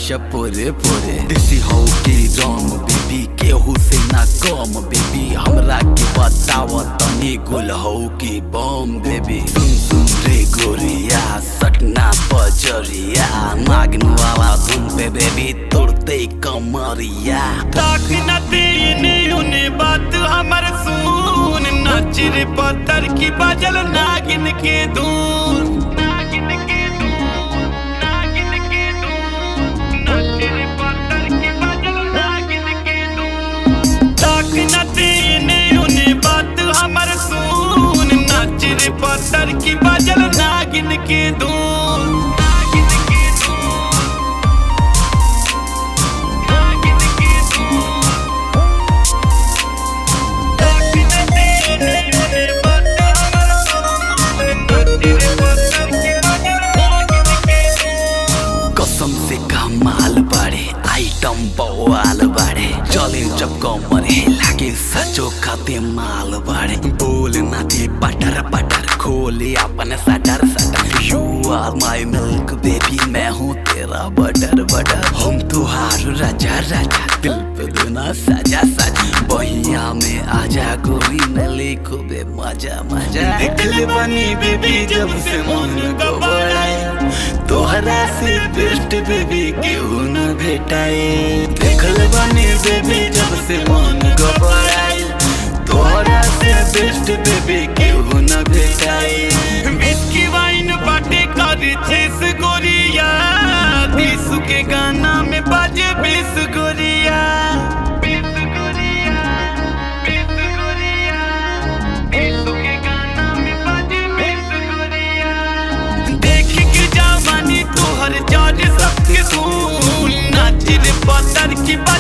नशा पूरे पूरे देसी हो के दम बेबी केहू से ना कम बेबी हमरा के बताव तनी गुल हो के बम बेबी सुन सुन रे गोरिया सटना पजरिया नागिन वाला धुन पे बेबी तोड़ते कमरिया ताक न देने उन्हें बात हमर सुन नचर पत्थर की बाजल नागिन के धून पत्थर की बाजल नागिन के धून कसम से कमाल बाड़े आइटम बवाल बाड़े चले जब कमर लागे सचो खाते माल बाड़े बोल नाते पटर पटर खोले अपन सटर सटर you are my milk baby मैं हूँ तेरा बटर बटर हम तुहार राजा राजा दिल पे दुना सजा सजा बहिया में आजा गोरी नले खूबे मजा मजा दिखले बनी बेबी जब से मन गबड़ाए तोहरा से बेस्ट बेबी केहू न भेटाए देखल बनी बेबी जब से मन गबड़ाए तोहरा से बेस्ट बेबी केहू न भेटाए विस्की वाइन बाटे कर छेस गोरिया दिसु के गाना में बाजे 20 गोरिया तोहर जाज सबके सुन नाचिर पत्थर की